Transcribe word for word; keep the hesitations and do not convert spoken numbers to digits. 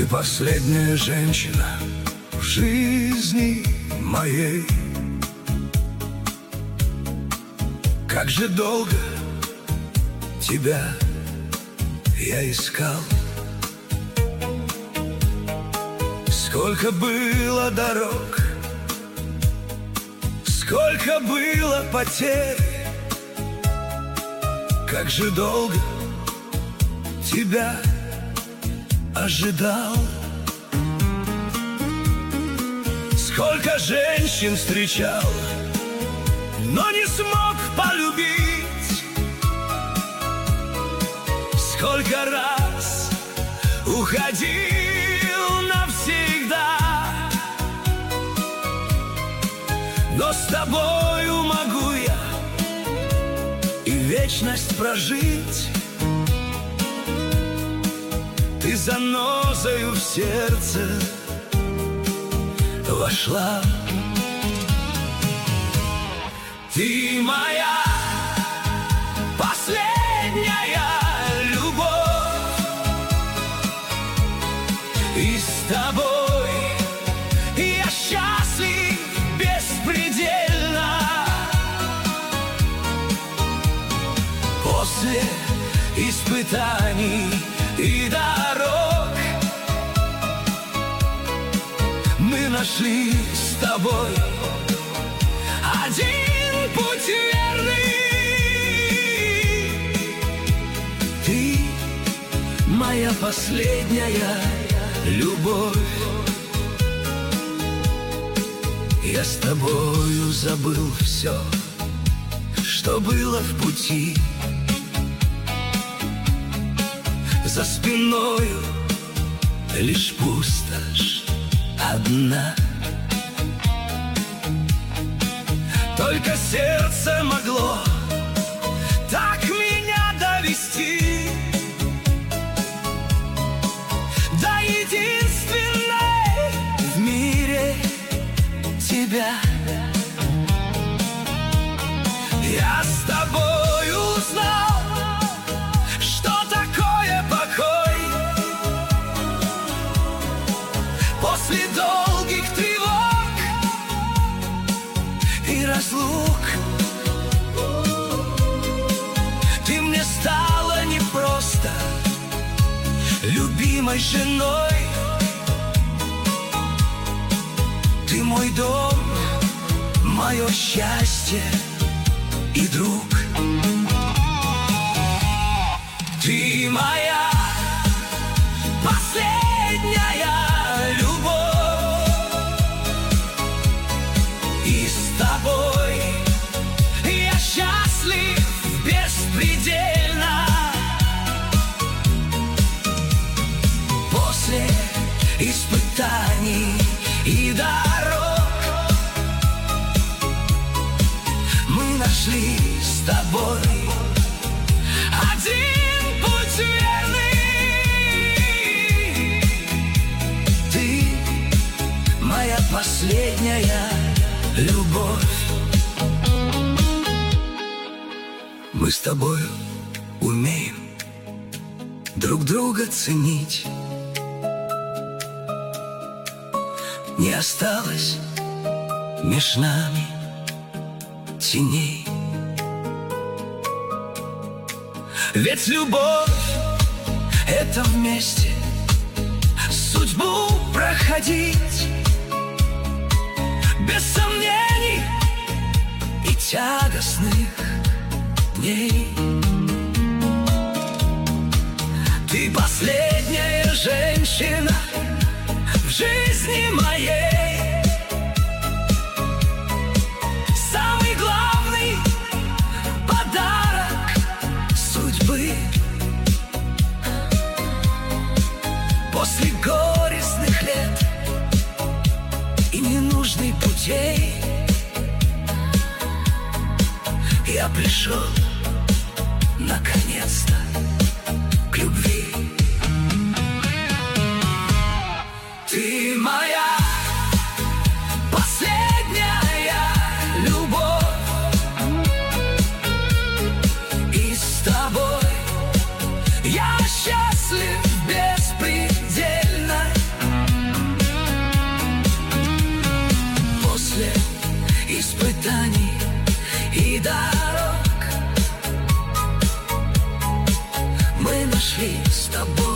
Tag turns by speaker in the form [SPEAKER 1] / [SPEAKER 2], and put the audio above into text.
[SPEAKER 1] последняя женщина в жизни моей. Как же долго тебя я искал, сколько было дорог, сколько было потерь. Как же долго тебя ожидал, сколько женщин встречал, но не смог полюбить. Сколько раз уходил навсегда, но с тобою могу я и вечность прожить. Ты занозою в сердце вошла. Ты моя последняя любовь, и с тобой я счастлив беспредельно. После испытаний и дорог мы нашли с тобой один путь верный. Ты моя последняя любовь. Я с тобою забыл все, что было в пути. За спиною лишь пустошь одна. Только сердце могло так меня довести до единственной в мире тебя. Я с тобой узнал, что такое покой. После долгих тревог и разлук ты мне стала не просто любимой женой. Ты мой дом, мое счастье и друг. Ты моя последняя любовь, и с тобой я счастлив беспредельно. После испытаний и дорог мы нашли с тобой один путь верный. Ты моя последняя любовь. Мы с тобою умеем друг друга ценить. Не осталось меж нами теней. Ведь любовь — это вместе судьбу проходить, без сомнений и тягостных дней. Ты последняя женщина в жизни моей, самый главный подарок судьбы. После горестных лет и ненужных путей я пришел наконец-то к любви. Ты моя последняя любовь, и с тобой я счастлив беспредельно. и дорог. Мы нашли с тобой